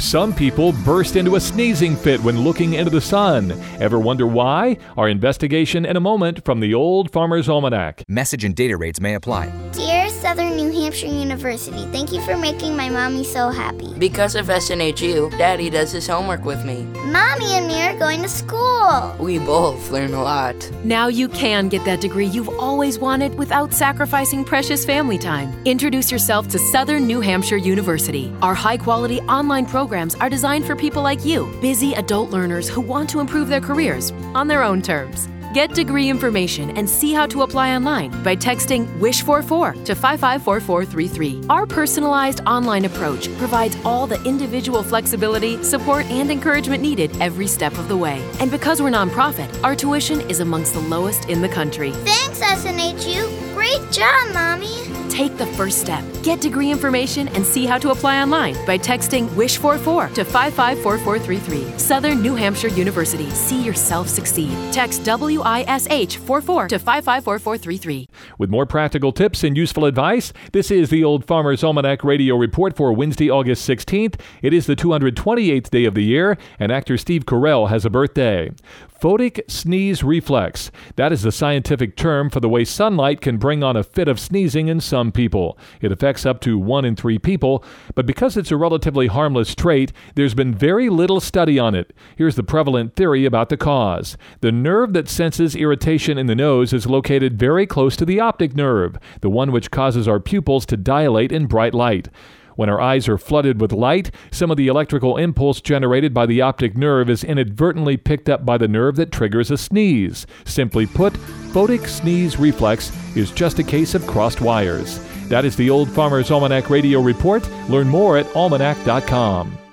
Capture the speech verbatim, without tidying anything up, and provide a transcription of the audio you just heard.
Some people burst into a sneezing fit when looking into the sun. Ever wonder why? Our investigation in a moment from the Old Farmer's Almanac. Message and data rates may apply. Dear Southern New Hampshire University, thank you for making my mommy so happy. Because of S N H U, Daddy does his homework with me. Mommy and me are going to school. We both learn a lot. Now you can get that degree you've always wanted without sacrificing precious family time. Introduce yourself to Southern New Hampshire University. Our high-quality online programs are designed for people like you, busy adult learners who want to improve their careers on their own terms. Get degree information and see how to apply online by texting wish four four to five five four four three three. Our personalized online approach provides all the individual flexibility, support, and encouragement needed every step of the way. And because we're nonprofit, our tuition is amongst the lowest in the country. Thanks, S N H U. Great job, Mommy. Take the first step. Get degree information and see how to apply online by texting wish four four to five five four four three three. Southern New Hampshire University. See yourself succeed. Text W I S H four four to five five four four three three. With more practical tips and useful advice, this is the Old Farmer's Almanac Radio Report for Wednesday, August sixteenth. It is the two hundred twenty-eighth day of the year, and actor Steve Carell has a birthday. Photic sneeze reflex. That is the scientific term for the way sunlight can bring on a fit of sneezing in some people. It affects up to one in three people, but because it's a relatively harmless trait, there's been very little study on it. Here's the prevalent theory about the cause. The nerve that senses irritation in the nose is located very close to the optic nerve, the one which causes our pupils to dilate in bright light. When our eyes are flooded with light, some of the electrical impulse generated by the optic nerve is inadvertently picked up by the nerve that triggers a sneeze. Simply put, photic sneeze reflex is just a case of crossed wires. That is the Old Farmer's Almanac Radio Report. Learn more at almanac dot com.